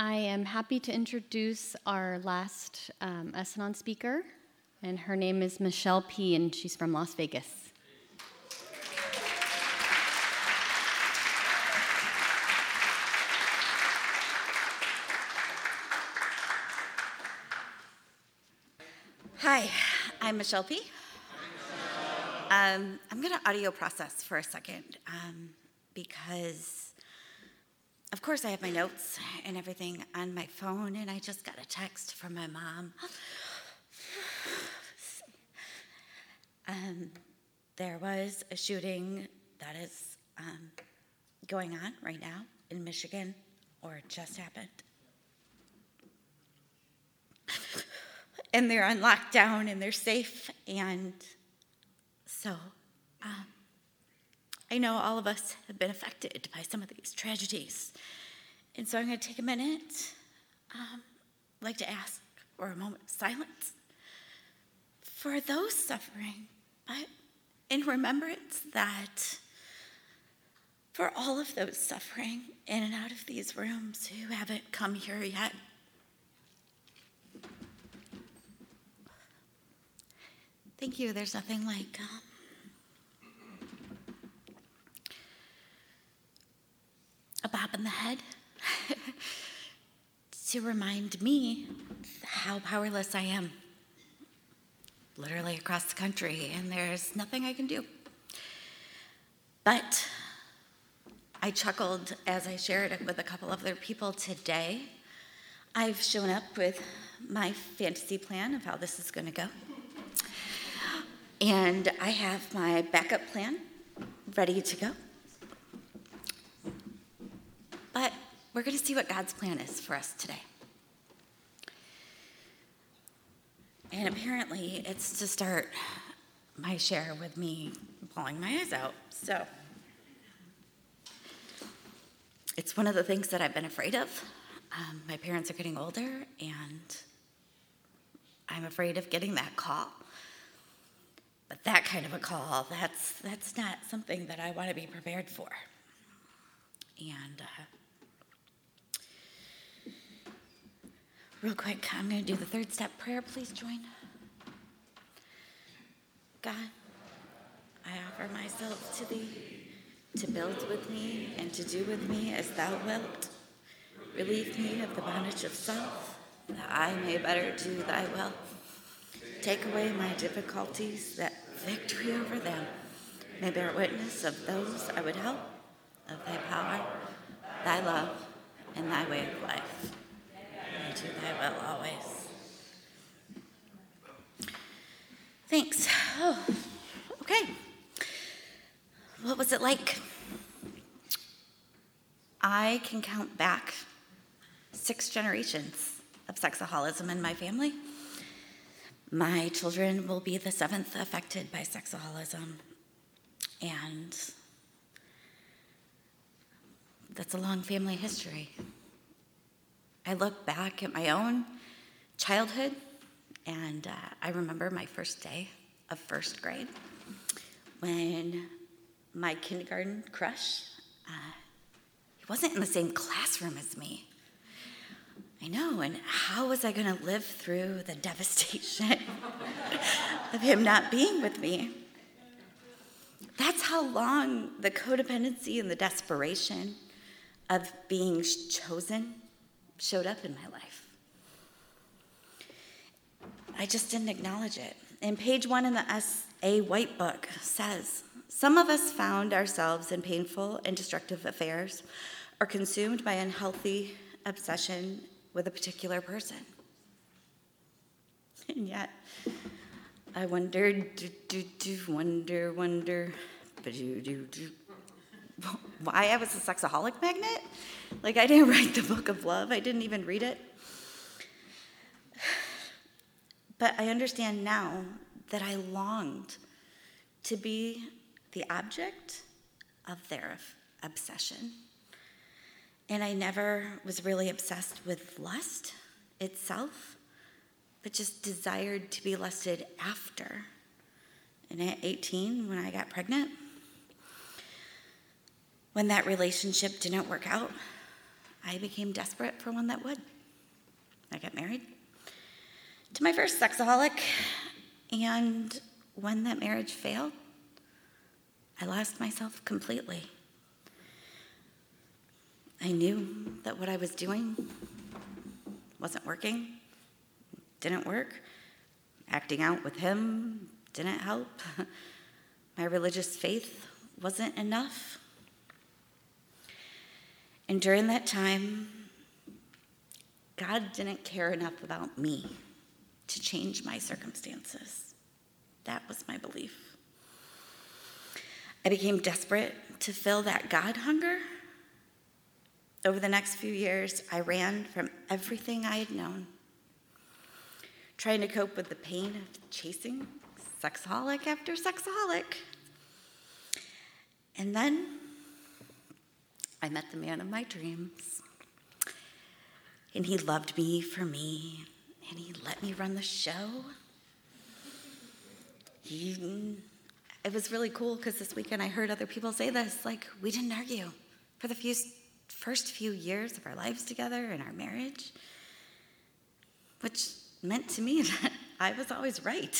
I am happy to introduce our last Essanon speaker, and her name is Michelle P., and she's from Las Vegas. Hi, I'm Michelle P. I'm going to audio process for a second because, of course, I have my notes and everything on my phone, and I just got a text from my mom. There was a shooting that is going on right now in Michigan, or it just happened. And they're on lockdown, and they're safe, and so I know all of us have been affected by some of these tragedies. And so I'm going to take a minute. I'd like to ask for a moment of silence for those suffering, but in remembrance that for all of those suffering in and out of these rooms who haven't come here yet, thank you. There's nothing like a bop in the head to remind me how powerless I am, literally across the country, and there's nothing I can do. But I chuckled as I shared it with a couple of other people today. I've shown up with my fantasy plan of how this is going to go. And I have my backup plan ready to go. But we're going to see what God's plan is for us today. And apparently, it's to start my share with me bawling my eyes out. So it's one of the things that I've been afraid of. My parents are getting older, and I'm afraid of getting that call. But that kind of a call, that's not something that I want to be prepared for. And real quick, I'm going to do the third step prayer. Please join. God, I offer myself to thee, to build with me and to do with me as thou wilt. Relieve me of the bondage of self, that I may better do thy will. Take away my difficulties, that victory over them may bear witness of those I would help, of thy power, thy love, and thy way of life. I do thy will always. Thanks. Oh, okay. What was it like? I can count back 6 generations of sexaholism in my family. My children will be the 7th affected by sexaholism, and that's a long family history. I look back at my own childhood, and I remember my first day of first grade when my kindergarten crush, he wasn't in the same classroom as me. I know, and how was I going to live through the devastation of him not being with me? That's how long the codependency and the desperation of being chosen showed up in my life. I just didn't acknowledge it. And page 1 in the SA White Book says, some of us found ourselves in painful and destructive affairs or consumed by unhealthy obsession with a particular person. And yet, I wondered, why I was a sexaholic magnet? Like, I didn't write the book of love. I didn't even read it. But I understand now that I longed to be the object of their obsession. And I never was really obsessed with lust itself, but just desired to be lusted after. And at 18, when I got pregnant, when that relationship didn't work out, I became desperate for one that would. I got married to my first sexaholic, and when that marriage failed, I lost myself completely. I knew that what I was doing wasn't working, didn't work. Acting out with him didn't help. My religious faith wasn't enough. And during that time, God didn't care enough about me to change my circumstances. That was my belief. I became desperate to fill that God hunger. Over the next few years, I ran from everything I had known, trying to cope with the pain of chasing sexaholic after sexaholic. And then I met the man of my dreams, and he loved me for me, and he let me run the show. It was really cool because this weekend I heard other people say this, like, we didn't argue for the first few years of our lives together in our marriage, which meant to me that I was always right.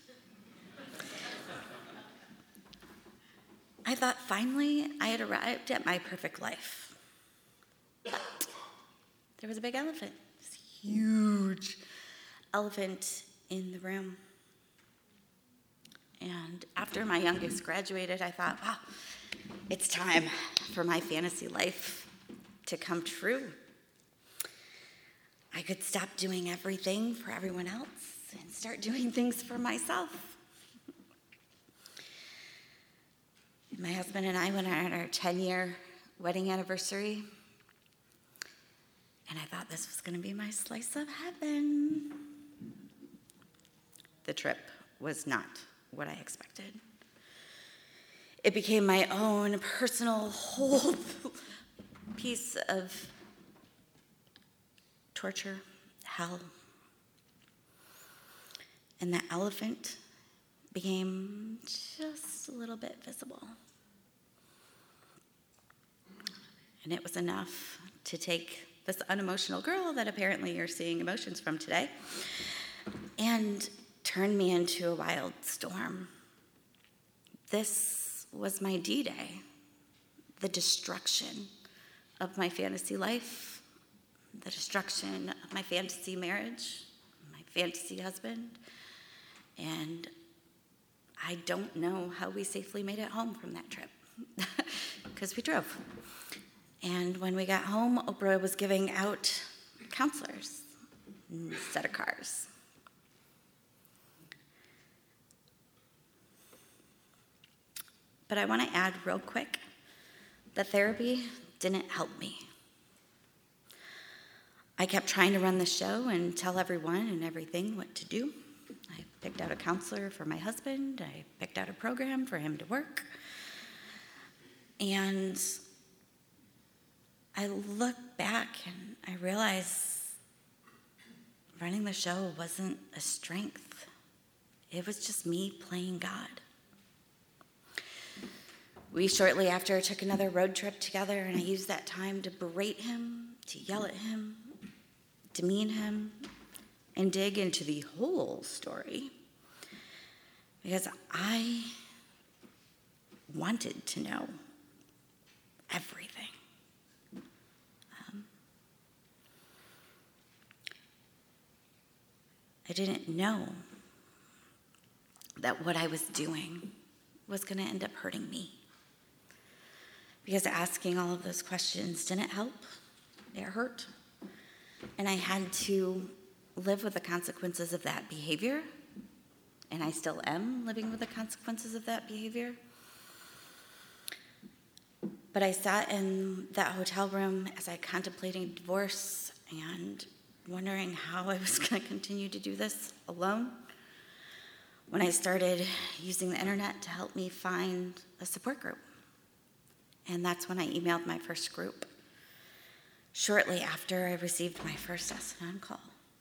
I thought finally I had arrived at my perfect life. But there was a big elephant, this huge elephant in the room. And after my youngest graduated, I thought, wow, it's time for my fantasy life to come true. I could stop doing everything for everyone else and start doing things for myself. My husband and I went on our 10-year wedding anniversary, and I thought this was going to be my slice of heaven. The trip was not what I expected. It became my own personal whole piece of torture, hell. And that elephant became just a little bit visible. And it was enough to take this unemotional girl that apparently you're seeing emotions from today and turn me into a wild storm. This was my D-Day, the destruction of my fantasy life, the destruction of my fantasy marriage, my fantasy husband, and I don't know how we safely made it home from that trip, because we drove. And when we got home, Oprah was giving out counselors instead of cars. But I want to add real quick that therapy didn't help me. I kept trying to run the show and tell everyone and everything what to do. I picked out a counselor for my husband. I picked out a program for him to work. And I look back and I realize running the show wasn't a strength. It was just me playing God. We shortly after took another road trip together, and I used that time to berate him, to yell at him, demean him, and dig into the whole story, because I wanted to know everything. I didn't know that what I was doing was going to end up hurting me, because asking all of those questions didn't help. It hurt. And I had to live with the consequences of that behavior, and I still am living with the consequences of that behavior. But I sat in that hotel room as I contemplated divorce and wondering how I was going to continue to do this alone, when I started using the internet to help me find a support group. And that's when I emailed my first group, shortly after I received my first S&M call.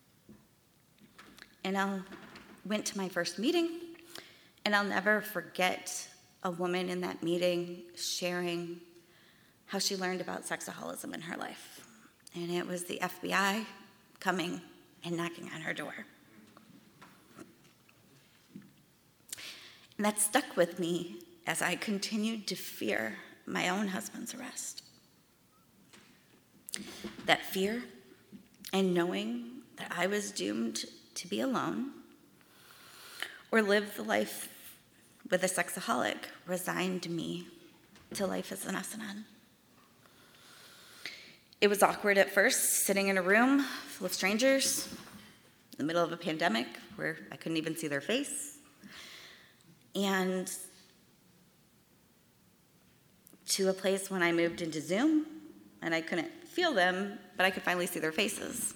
And I went to my first meeting, and I'll never forget a woman in that meeting sharing how she learned about sexaholism in her life. and it was the FBI coming and knocking on her door. And that stuck with me as I continued to fear my own husband's arrest. That fear and knowing that I was doomed to be alone or live the life with a sexaholic resigned me to life as an S&N. It was awkward at first, sitting in a room full of strangers in the middle of a pandemic where I couldn't even see their face. And to a place when I moved into Zoom and I couldn't feel them, but I could finally see their faces.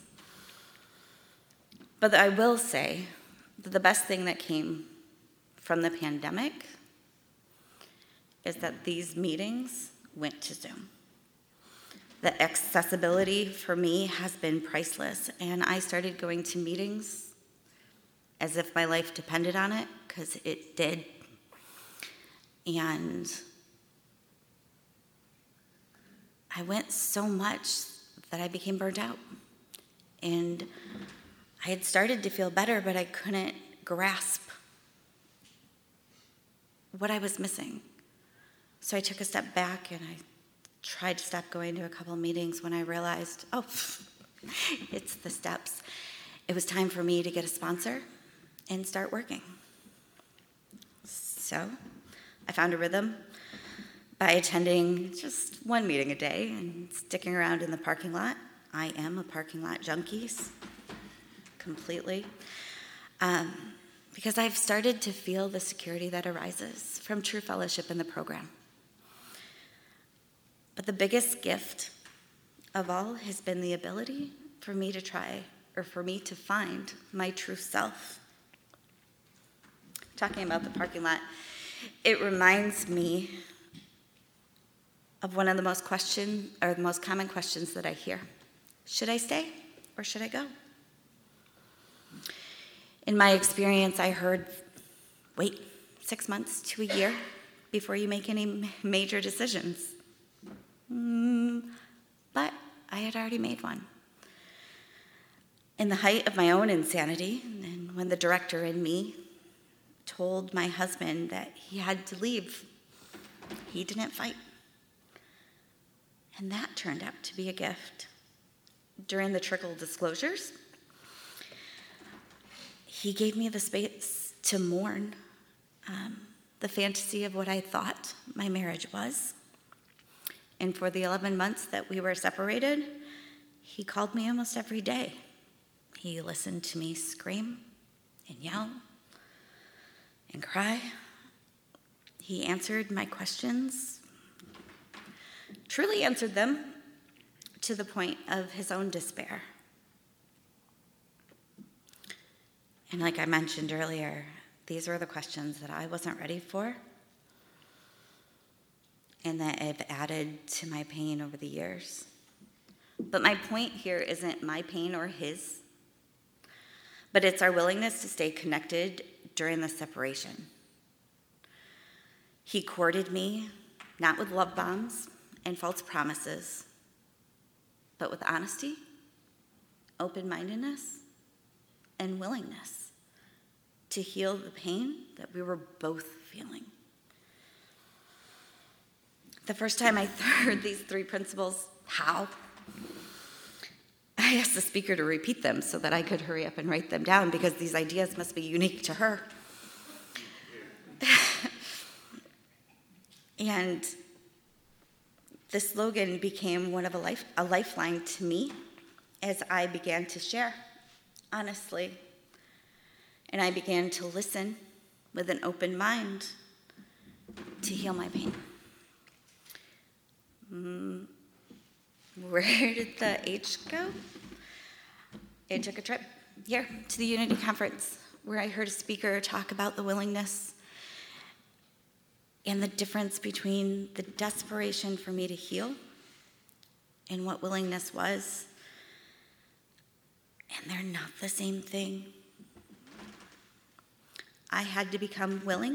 But I will say that the best thing that came from the pandemic is that these meetings went to Zoom. The accessibility for me has been priceless, and I started going to meetings as if my life depended on it, because it did. And I went so much that I became burnt out. And I had started to feel better, but I couldn't grasp what I was missing. So I took a step back and I tried to stop going to a couple meetings when I realized, it's the steps. It was time for me to get a sponsor and start working. So I found a rhythm by attending just one meeting a day and sticking around in the parking lot. I am a parking lot junkie, completely. Because I've started to feel the security that arises from true fellowship in the program. But the biggest gift of all has been the ability for me to find my true self. Talking about the parking lot, it reminds me of one of the most common questions that I hear. Should I stay or should I go? In my experience, I heard, wait 6 months to a year before you make any major decisions. But I had already made one. In the height of my own insanity, and when the director in me told my husband that he had to leave, he didn't fight. And that turned out to be a gift. During the trickle disclosures, he gave me the space to mourn the fantasy of what I thought my marriage was. And for the 11 months that we were separated, he called me almost every day. He listened to me scream and yell and cry. He answered my questions, truly answered them to the point of his own despair. And like I mentioned earlier, these were the questions that I wasn't ready for and that have added to my pain over the years. But my point here isn't my pain or his, but it's our willingness to stay connected during the separation. He courted me, not with love bombs and false promises, but with honesty, open-mindedness, and willingness to heal the pain that we were both feeling. The first time I heard these 3 principles, how? I asked the speaker to repeat them so that I could hurry up and write them down because these ideas must be unique to her. And the slogan became one of a lifeline to me as I began to share, honestly. And I began to listen with an open mind to heal my pain. Where did the H go? It took a trip here to the Unity Conference where I heard a speaker talk about the willingness and the difference between the desperation for me to heal and what willingness was. And they're not the same thing. I had to become willing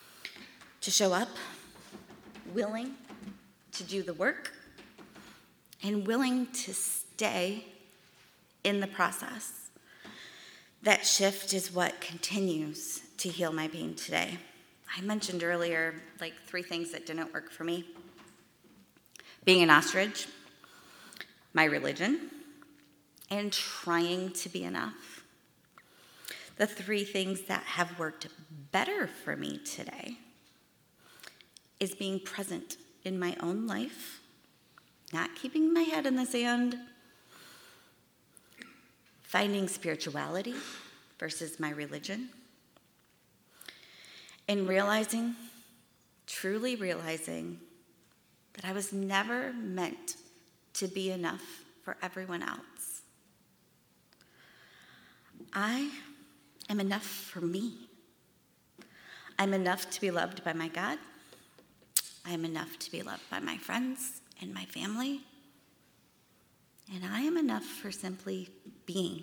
to show up, willing to do the work, and willing to stay in the process. That shift is what continues to heal my pain today. I mentioned earlier, 3 things that didn't work for me. Being an ostrich, my religion, and trying to be enough. The 3 things that have worked better for me today is being present in my own life, not keeping my head in the sand, finding spirituality versus my religion, and truly realizing that I was never meant to be enough for everyone else. I am enough for me. I'm enough to be loved by my God. I am enough to be loved by my friends and my family. And I am enough for simply being.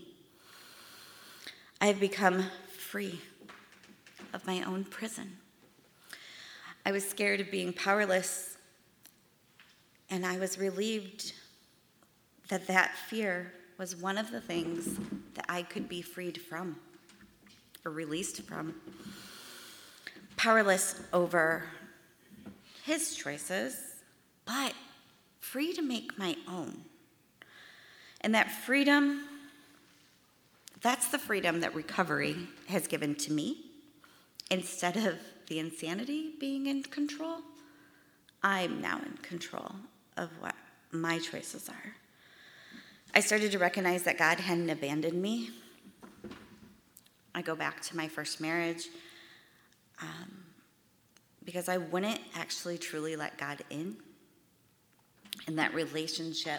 I have become free of my own prison. I was scared of being powerless, and I was relieved that that fear was one of the things that I could be freed from or released from. Powerless over his choices, but free to make my own. And that freedom, that's the freedom that recovery has given to me. Instead of the insanity being in control, I'm now in control of what my choices are. I started to recognize that God hadn't abandoned me. I go back to my first marriage because I wouldn't actually truly let God in that relationship.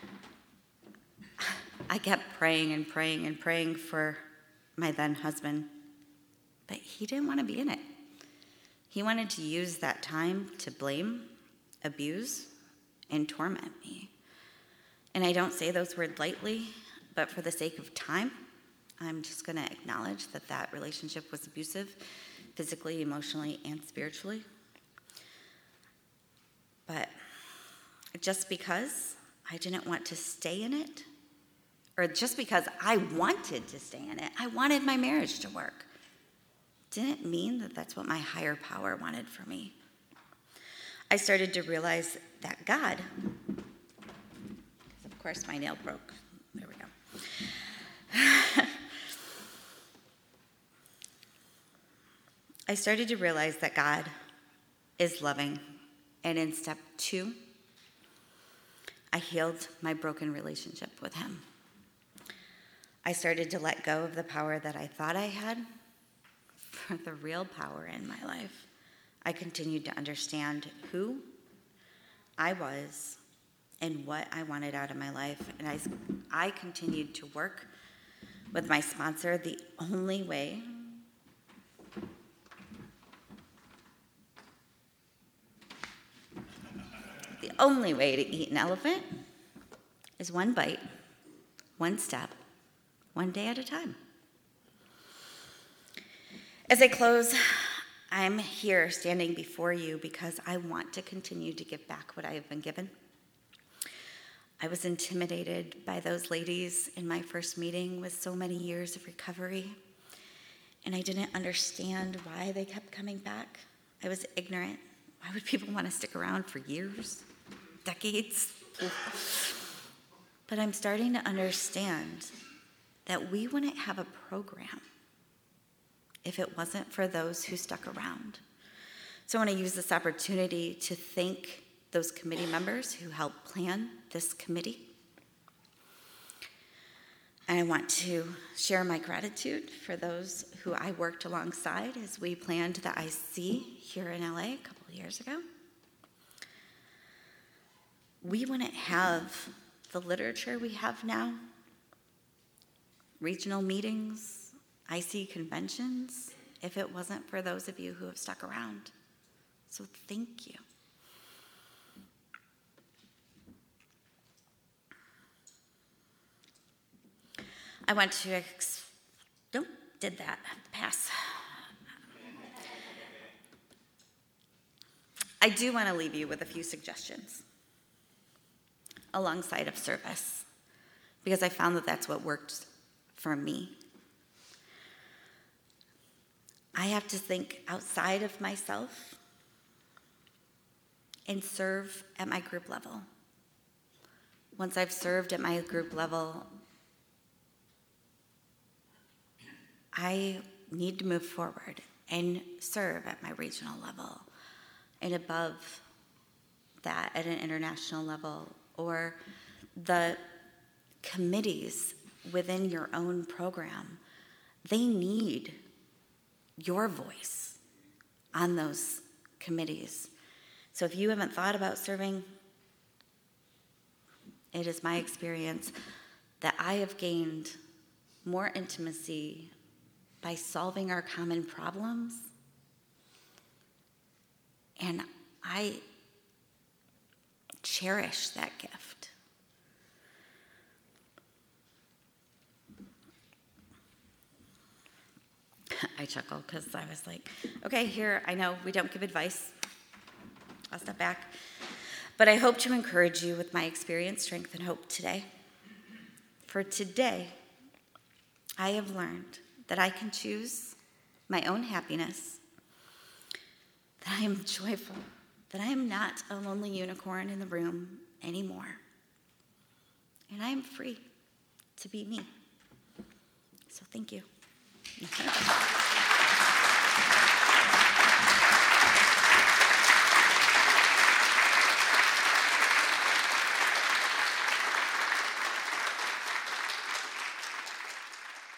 I kept praying and praying and praying for my then husband, but he didn't want to be in it. He wanted to use that time to blame, abuse, and torment me. And I don't say those words lightly, but for the sake of time, I'm just going to acknowledge that that relationship was abusive, physically, emotionally, and spiritually. But just because I didn't want to stay in it, or just because I wanted to stay in it, I wanted my marriage to work, didn't mean that that's what my higher power wanted for me. I started to realize that God, of course my nail broke, there we go. I started to realize that God is loving, and in step 2, I healed my broken relationship with him. I started to let go of the power that I thought I had for the real power in my life. I continued to understand who I was and what I wanted out of my life. And I continued to work with my sponsor the only way to eat an elephant is one bite, one step, one day at a time. As I close, I'm here standing before you because I want to continue to give back what I have been given. I was intimidated by those ladies in my first meeting with so many years of recovery, and I didn't understand why they kept coming back. I was ignorant. Why would people want to stick around for years, decades? But I'm starting to understand that we wouldn't have a program if it wasn't for those who stuck around. So I want to use this opportunity to thank those committee members who helped plan this committee. And I want to share my gratitude for those who I worked alongside as we planned the IC here in LA a couple of years ago. We wouldn't have the literature we have now, regional meetings, IC conventions, if it wasn't for those of you who have stuck around. So thank you. I want to, pass. I do want to leave you with a few suggestions. alongside of service because I found that that's what worked for me. I have to think outside of myself and serve at my group level. Once I've served at my group level, I need to move forward and serve at my regional level and above that at an international level, or the committees within your own program. They need your voice on those committees. So if you haven't thought about serving, it is my experience that I have gained more intimacy by solving our common problems. And I cherish that gift. I chuckle because I was like, okay, here, I know we don't give advice. I'll step back. But I hope to encourage you with my experience, strength, and hope today. For today, I have learned that I can choose my own happiness, that I am joyful, that I am not a lonely unicorn in the room anymore. And I am free to be me. So thank you.